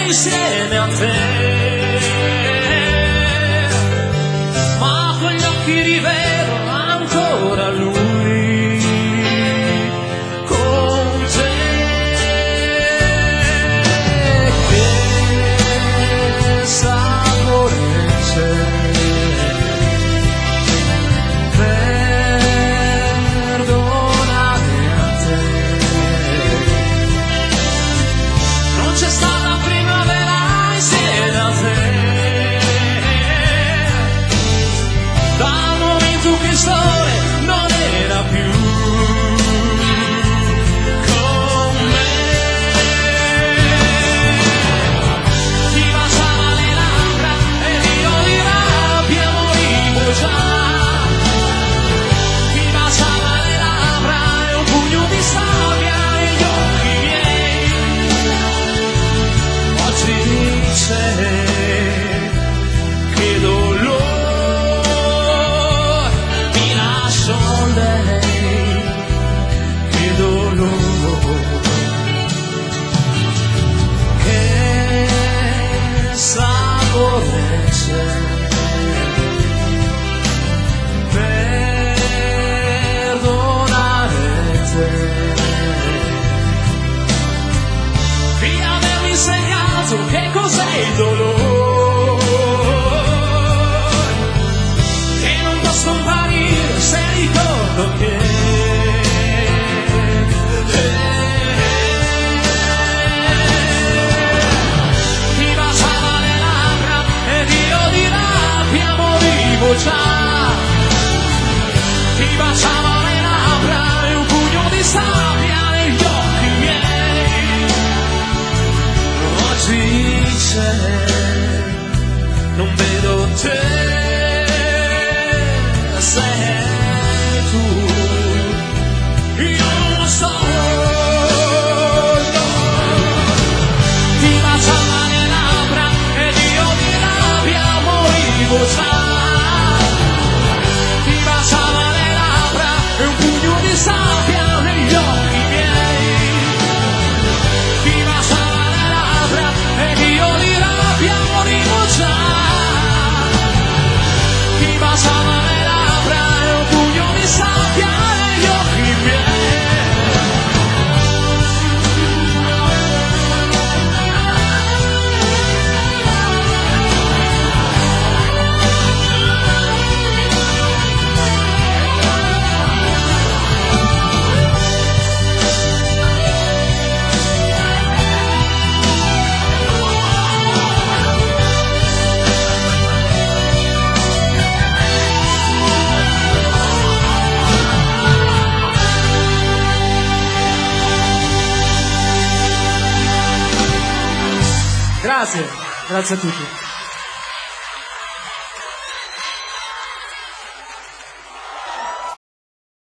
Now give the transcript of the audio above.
insieme a te, ma con gli occhi rivedo ancora lui, con te, che sapore c'è. Che il sole non era più con me, ti baciava le labbra ed io di rabbia morivo già, ti baciava le labbra e un pugno di sabbia negli occhi miei, oggi dice che dolore perdonare te, di avermi insegnato che cos'è il dolore, che non può scomparire se ricordo che già, ti baciava le labbra e un pugno di sabbia negli occhi miei, oggi c'è, non vedo te, sei tu, io non lo so, no. Ti baciava le labbra ed io di rabbia morivo già, sabbia negli occhi miei, ti baciava le labbra ed io di rabbia morivo già, ti baciava le labbra e un pugno di sabbia negli occhi miei. Grazie a tutti.